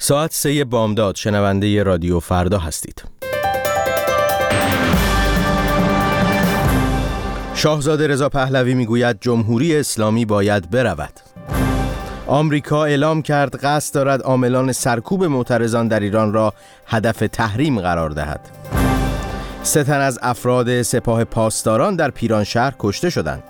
ساعت 3 بامداد شنونده رادیو فردا هستید. شاهزاده رضا پهلوی میگوید جمهوری اسلامی باید برود. آمریکا اعلام کرد قصد دارد عاملان سرکوب معترضان در ایران را هدف تحریم قرار دهد. 3 تن از افراد سپاه پاسداران در پیرانشهر کشته شدند.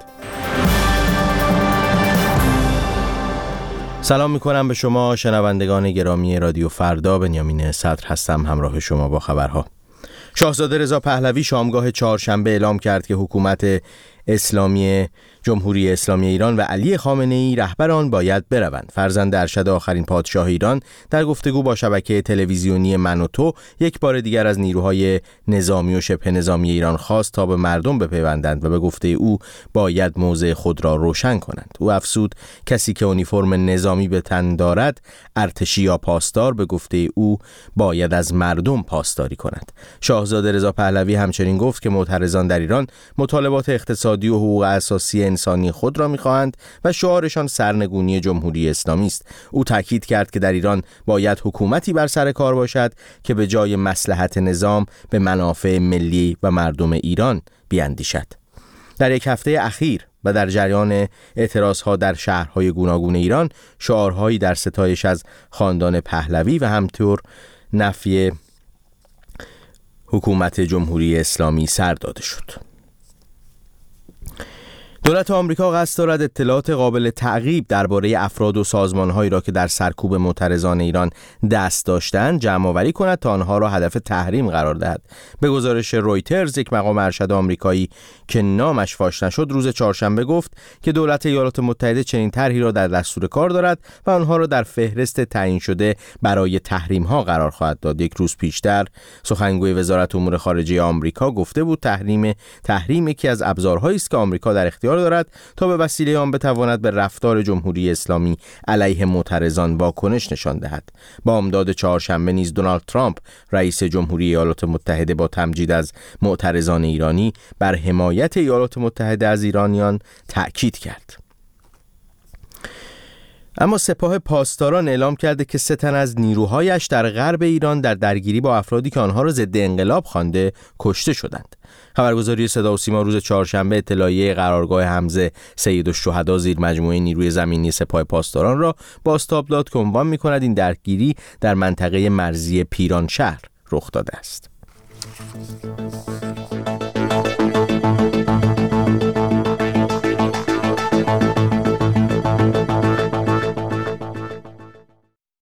سلام میکنم به شما شنوندگان گرامی رادیو فردا. بنیامین صدر هستم همراه شما با خبرها. شاهزاده رضا پهلوی شامگاه چهارشنبه اعلام کرد که حکومت اسلامی جمهوری اسلامی ایران و علی خامنه‌ای رهبر آن باید بروند. فرزند ارشد آخرین پادشاه ایران در گفتگو با شبکه تلویزیونی من و تو یک بار دیگر از نیروهای نظامی و شبه نظامی ایران خواست تا به مردم بپیوندند و به گفته او باید موضع خود را روشن کنند. او افزود کسی که اونیفرم نظامی به تن دارد، ارتشی یا پاسدار، به گفته او باید از مردم پاسداری کند. شاهزاده رضا پهلوی همچنین گفت که معترضان در ایران مطالبات اقتصادی و حقوق اساسی انسانی خود را می‌خواهند و شعارشان سرنگونی جمهوری اسلامی است. او تاکید کرد که در ایران باید حکومتی بر سر کار باشد که به جای مصلحت نظام به منافع ملی و مردم ایران بیاندیشد. در یک هفته اخیر و در جریان اعتراضها در شهرهای گوناگون ایران، شعارهایی در ستایش از خاندان پهلوی و همطور نفی حکومت جمهوری اسلامی سر داده شد. دولت آمریکا قصد دارد اطلاعات قابل تعقیب درباره افراد و سازمان‌هایی را که در سرکوب معترضان ایران دست داشتند جمع‌آوری کند تا آنها را هدف تحریم قرار دهد. به گزارش رویترز، یک مقام ارشد آمریکایی که نامش فاش نشد روز چهارشنبه گفت که دولت ایالات متحده چنین طرحی را در دستور کار دارد و آنها را در فهرست تعیین شده برای تحریم‌ها قرار خواهد داد. یک روز پیشتر سخنگوی وزارت امور خارجه آمریکا گفته بود تحریم یکی از ابزارهایی است که آمریکا در اختیار دارد تا به وسیله آن بتواند به رفتار جمهوری اسلامی علیه معترضان واکنش نشان دهد. بامداد چهارشنبه نیز دونالد ترامپ رئیس جمهوری ایالات متحده با تمجید از معترضان ایرانی بر حمایت ایالات متحده از ایرانیان تأکید کرد. اما سپاه پاسداران اعلام کرده که 3 تن از نیروهایش در غرب ایران در درگیری با افرادی که آنها را ضد انقلاب خوانده کشته شدند. خبرگزاری صدا و سیما روز چهارشنبه اطلاعیه قرارگاه حمزه سید الشهدا زیر مجموعه نیروی زمینی سپاه پاسداران را بازتاب داد که عنوان می‌کند این درگیری در منطقه مرزی پیرانشهر رخ داده است.